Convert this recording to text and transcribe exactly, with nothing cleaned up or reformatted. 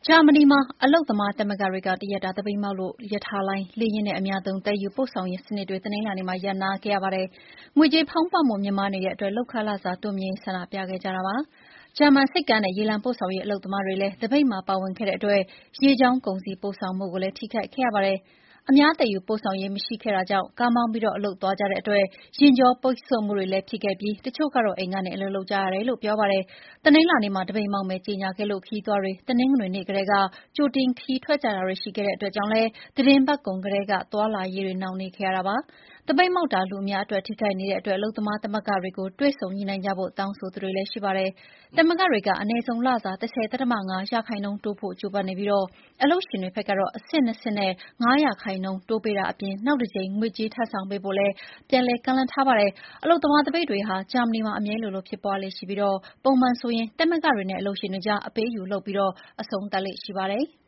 ဂျာမနီမှာအလုပ်သမားသမဂ္ဂတွေကတရက်တာသပိတ်မှောက်လို့ရထားလိုင်းလေယာဉ်နဲ့အများသုံးသယ်ယူပို့ဆောင်ရေးစနစ်တွေတနင်္လာနေ့မှာရပ်နားခဲ့ရပါတယ်။ငွေကြေးဖောင်းပွမှုမြင့်မားနေတဲ့အတွက်လုပ်ခလစာတိုးမြှင့်ရေးဆန္ဒပြခဲ့ကြတာပါ။ဂျာမန်ဆိပ်ကမ်းနဲ့ရေလမ်းပို့ဆောင်ရေးအလုပ်သမားတွေလည်းသပိတ်မှာပါဝင်ခဲ့တဲ့အတွက်ရေကြောင်းကုန်စည်ပို့ဆောင်မှုကိုလည်းထိခိုက်ခဲ့ရပါတယ်။အများသယ်ယူပို့ဆောင်ရေးမရှိခဲ့တာကြောင့်ကားမောင်းပြီးအလုပ်သွားကြတဲ့အတွက်ယာဉ်ကြောပိတ်ဆို့မှုတွေလည်းဖြစ်ခဲ့ပြီးတချို့ကတော့အိမ်ကနေအလုပ်လုပ်ကြရတယ်လို့ပြောပါတယ်။တနင်္လာနေ့မှာသပိတ်မှောက်မယ်ကြေညာခဲ့လို့ခရီးသွားတွေတနင်္ဂနွေနေ့ကတည်းကကြိုတင်ခရီးထွက်ကြတာတွေရှိခဲ့တဲ့အတွက်ကြောင့်လည်းသီတင်းပတ်ကုန်ကတည်းကသွားလာရေးတွေနှောင့်နှေးခဲ့ရတာပါ။သပိတ်မှောက်တာလူအများအတွက်ထိခိုက်နေတဲ့အတွက်အလုပ်သမားသမဂ္ဂတွေကိုတွေ့ဆုံညှိနှိုင်းကြဖို့တောင်းဆိုသူတွေလည်းရှိပါတယ်။သမဂ္ဂတွေကအနည်းဆုံးလစာ၁၀.၅ ရာခိုင်နှုန်းတိုးဖို့ကြိုးပမ်းနေပြီးအလုပ်ရှင်တွေဘက်ကတော့အဆင့်နှစ်ဆင့်နဲ့၅ ရာခိုင်နှုန်းတိုးပေးတာအပြင်နောက်တကြိမ်ငွေကြေးထပ်ဆောင်ပေးဖို့လည်းပြန်လည်ကမ်းလှမ်းထားပါတယ်။အလုပ်သမားသပိတ်တွေဟာဂျာမနီမှာအမြဲလိုလိုဖြစ်ပွားလေ့ရှိပြီးပုံမှန်ဆိုရင်သမဂ္ဂတွေနဲ့အလုပ်ရှင်တွေကြားအပေးအယူလုပ်ပြီးအဆုံးသတ်လေ့ရှိပါတယ်။